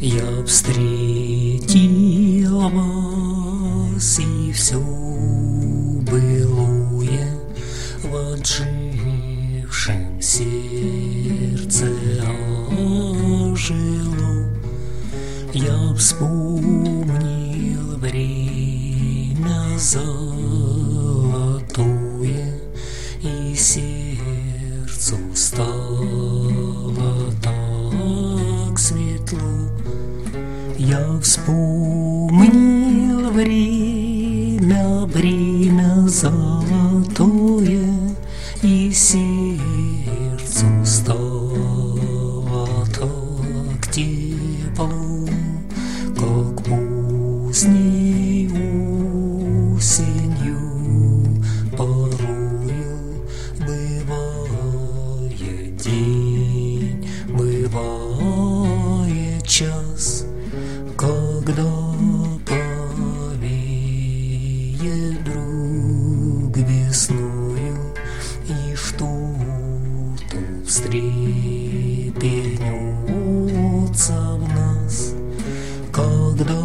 Я встретил вас, и все былое в отжившем сердце ожило. Я вспомнил время золотое, и сердцу стало так светло. Я вспомнил время золотое, и сердцу стало так тепло, как поздней осенью порою бывает день, бывает час, когда повеет вдруг весною, и что-то встрепенется в нас, когда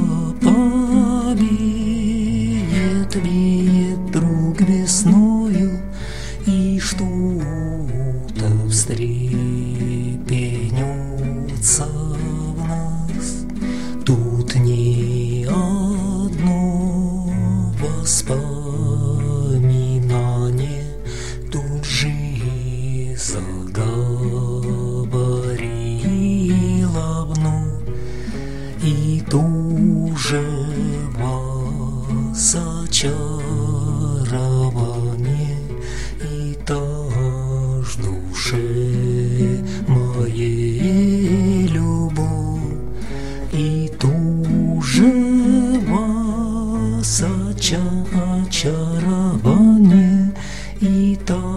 веет вдруг весною, и что-то встрепенется в нас. Тут не одно воспоминание, тут жизнь заговорила вновь, и тоже вас очарование, и та ж душе моей любовь, и тоже вас очарование, и та